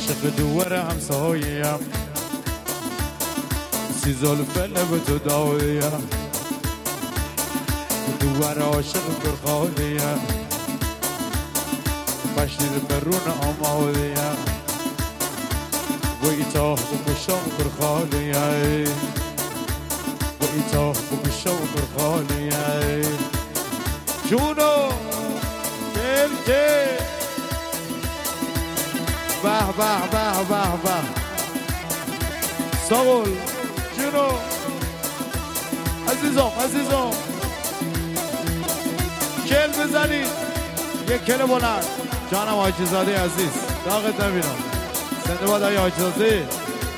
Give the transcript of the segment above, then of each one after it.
عاشق دوار همسایه‌ام سی زلف لب تو دایه‌ام دوار عاشق برخاله‌ام بشیر برون آماده‌ام و ایتاه بکشم برخاله‌ام و ایتاه بکشم برخاله‌ام جونو که به به به به به ساول جونو عزیزم کل بزنید یک کل بلند جانم حاجی زاده عزیز داغت نبینم زنده باد های حاجی زاده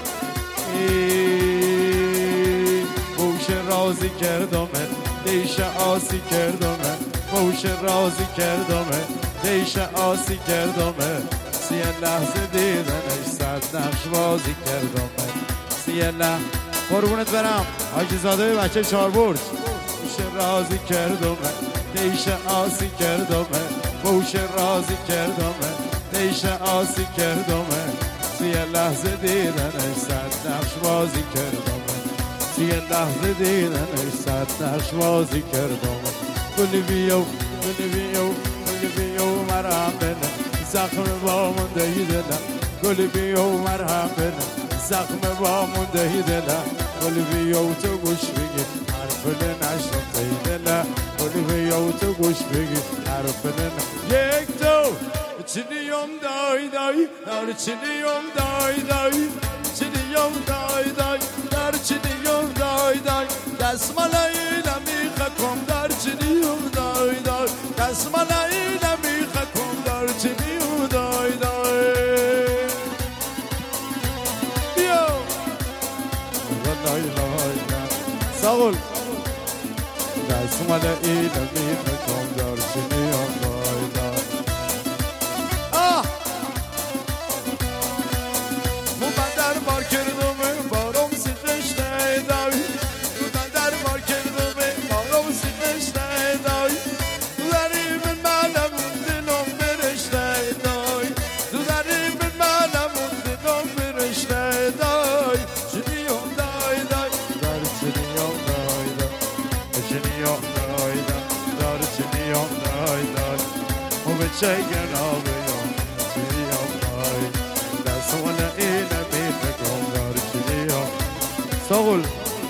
بوش رازی کردمه دیش آسی کردمه بوش رازی کردمه دیش آسی کردمه سیه لحظه دیدنش صد نقش بازی کردمه سیه لحظه قربونت برم حاجی زاده بچه چار برج بوش رازی کردمه دیش آسی کردمه بوش رازی کردمه دیش آسی کردمه سیه لحظه دیدنش صد نقش بازی کردمه سیه لحظه دیدنش صد نقش بازی کردمه گلی بیو مرهم بنه زخم با مونده دلم گلی بیو مرهم بنه زخم با مونده دلم گلی بیو تو گوش بگی حرف نشنفته دلم گلی بیو تو گوش بگی حرف یک دو چنیم دای دای در چنیم دای دای چنیم دای دای در چنیم دای دای دستمالایی نمیخکم در چنیم دای دای دستمالایی نمیخکم در چنیم دای دای بیا لای لای ساول دستمالایی نمیخکم در چنیم دای دای Shaking over you, that's the one that ain't a bit to go down to the soul.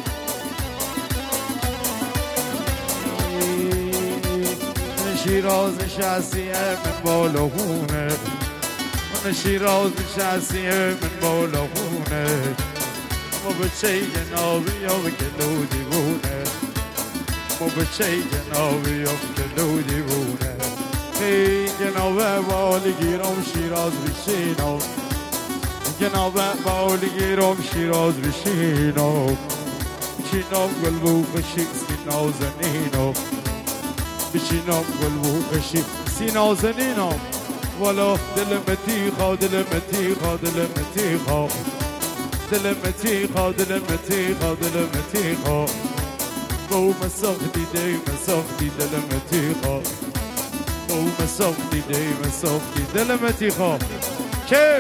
شیراز نشستیه من بالا خونه من شیراز نشستیه من بالا خونه ما به چه جنابی و به کلو دیوونه ما به چه جنابی و به کلو دیوونه ای جناب بالگیرم شیراز بشینم جناب بالگیرم شیراز بشینم بشینم گلبو خشی سینا زنینم بشینم گلبو خشی سینا زنینم والا دل متیخا دل متیخا دل متیخا دل متیخا دل متیخا دل متیخا بو مسختی دی مسختی دل متیخا او مسافتی دی مسافتی دل متیخا کل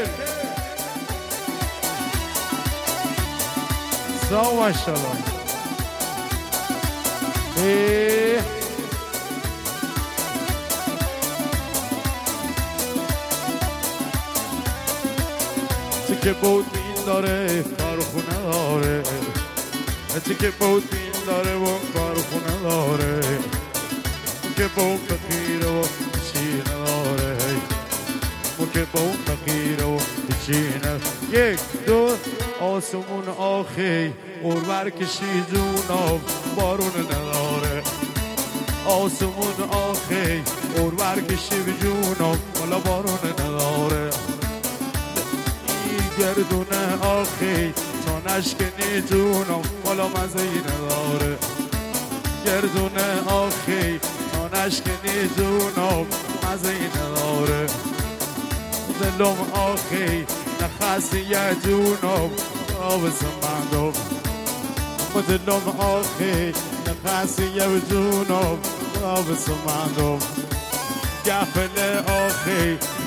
سا ماشالله چه که بود بین داره کارخونه داره چه که بود بین داره و کارخونه داره که بود فقیر و چی نداره و که بود فقیر و چی نداره یک دو آسمون آخی قربر کشی جونم بارون نداره آسمون آخی قربر کشی جونم والا بارون نداره گردونه آخی تا نشکنی جونم والا مزهی نداره گردونه آخی نشکنی جونم مزهی نداره دلم آخی نخستی یه جونم آبس مندم و دلم آخی نخستی یه جونم آبس مندم گفل آخی